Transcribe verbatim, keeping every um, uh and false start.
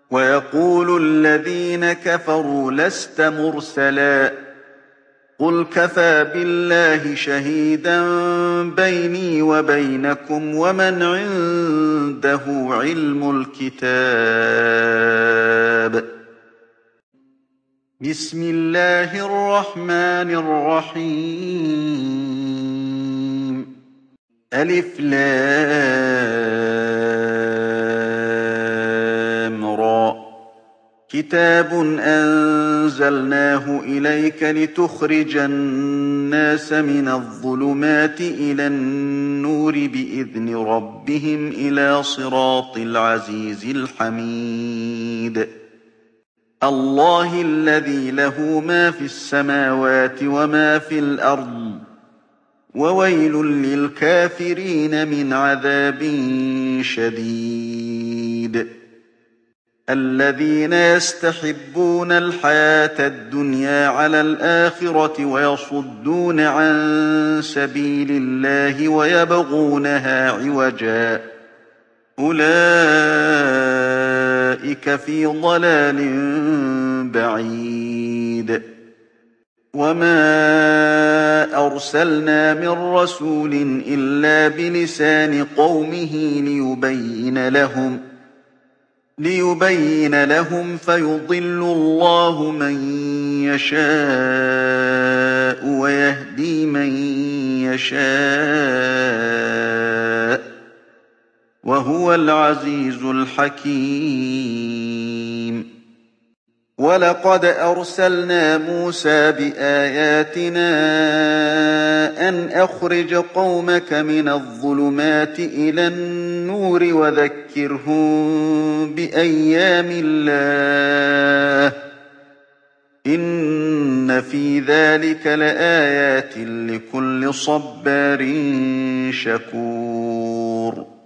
ويقول الذين كفروا لست مرسلا قل كفى بالله شهيدا بيني وبينكم ومن عنده علم الكتاب. بسم الله الرحمن الرحيم. ألف لام را كتاب أنزلناه إليك لتخرج الناس من الظلمات إلى النور بإذن ربهم إلى صراط العزيز الحميد. الله الذي له ما في السماوات وما في الأرض وويل للكافرين من عذاب شديد. الذين يستحبون الحياة الدنيا على الآخرة ويصدون عن سبيل الله ويبغونها عوجا أولئك في ضلال بعيد. وما أرسلنا من رسول إلا بلسان قومه ليبين لهم ليبين لهم فيضل الله من يشاء ويهدي من يشاء وهو العزيز الحكيم. ولقد أرسلنا موسى بآياتنا أن أخرج قومك من الظلمات إلى النور وذكرهم بأيام الله إن في ذلك لآيات لكل صبار شكور.